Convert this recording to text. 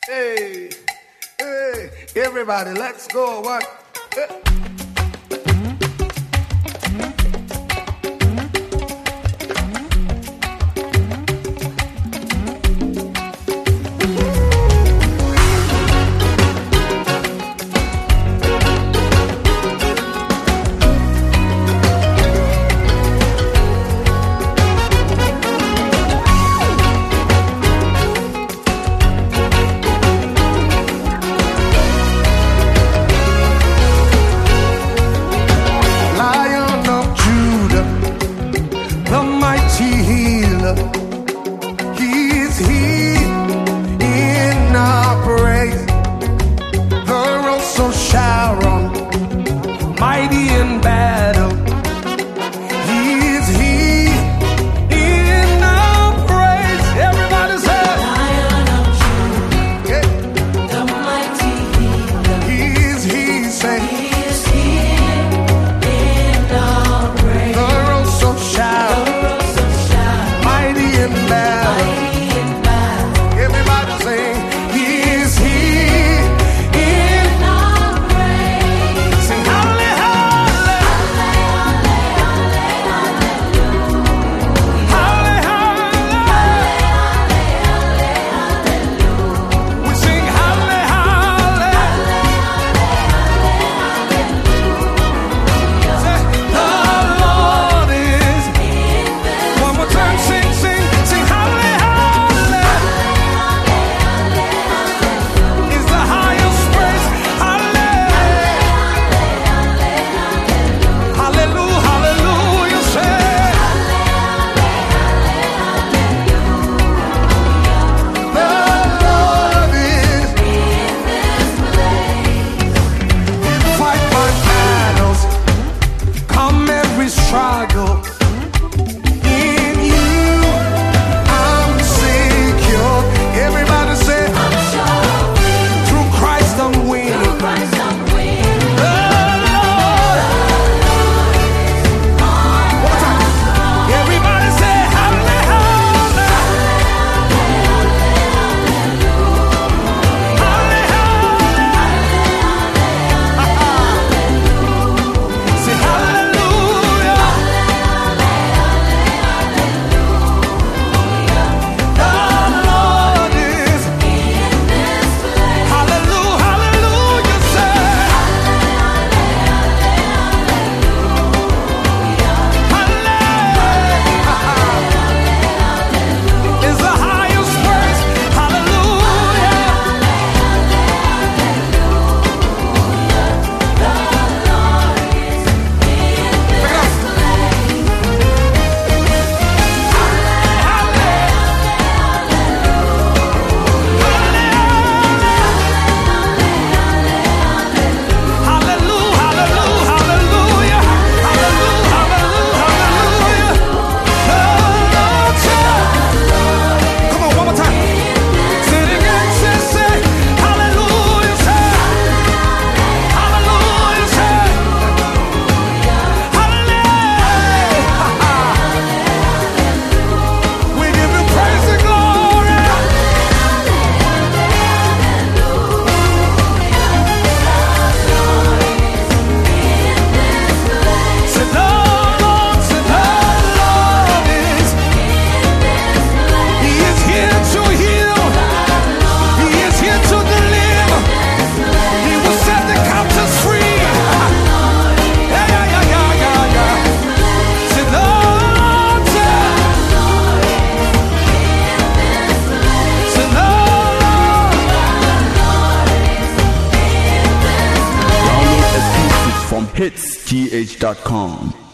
Hey, hey, everybody, let's go. What? Mighty in battle, He is He in our praise. Everybody say, Lion of Judah, the mighty healer. He is He, say, He is He in our praise. The road so shout, mighty in battle, everybody say, He is He. Struggle in you, I'm secure. Everybody say, I'm sure. Through Christ I'm winning. The Lord. One more time. Everybody say, hallelujah. Say hallelujah. hitsgh.com